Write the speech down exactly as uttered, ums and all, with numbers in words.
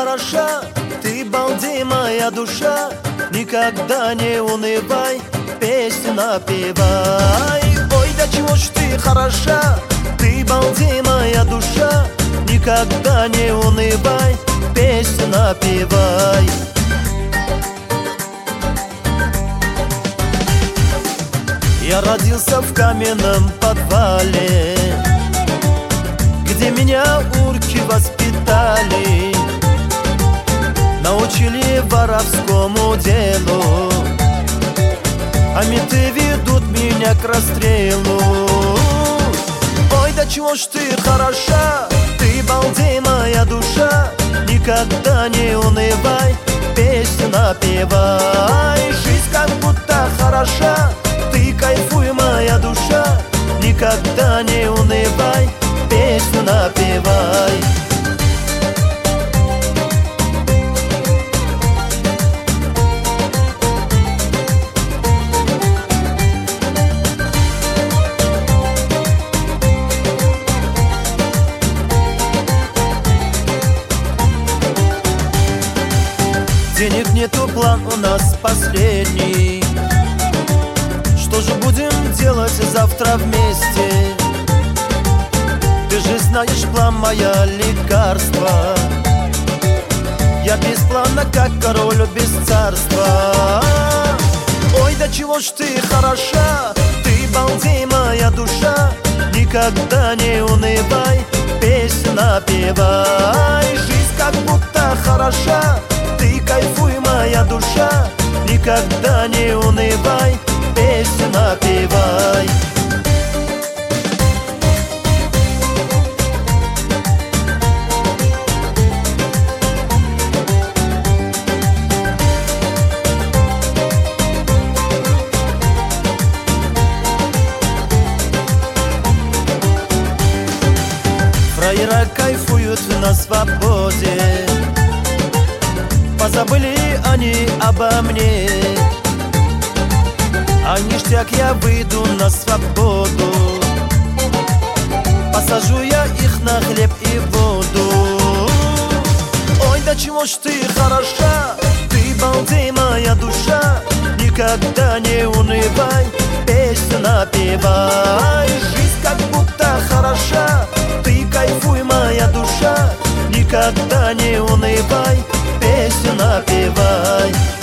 хороша, ты балдей, моя душа. Никогда не унывай, песни напевай. Ой, да чего ж ты хороша, ты балдей, моя душа. Никогда не унывай, песни напевай. Я родился в каменном подвале, где меня урки воспитали, научили воровскому делу, а менты ведут меня к расстрелу. Ой, да чего ж ты хороша, ты балдей, моя душа. Никогда не унывай, песни напевай. Жизнь как будто хороша, ты кайфуй, моя душа. Никогда не унывай, песню напевай. Денег нету, план у нас последний. Что же будем делать завтра вместе? Ты же знаешь, план моя лекарство. Я без плана, как король без царства. Ой, да чего ж ты хороша, ты балдей, моя душа. Никогда не унывай, песни напевай. Жизнь как будто хороша, ты кайфуй, моя душа. Никогда не унывай, песни напевай. Фраера кайфуют на свободе, позабыли они обо мне. А ништяк, я выйду на свободу, посажу я их на хлеб и воду. Ой, да чего ж ты хороша, ты балдей, моя душа. Никогда не унывай, песню напевай. Жизнь как будто хороша, ты кайфуй, моя душа. Никогда не унывай, песню напевай.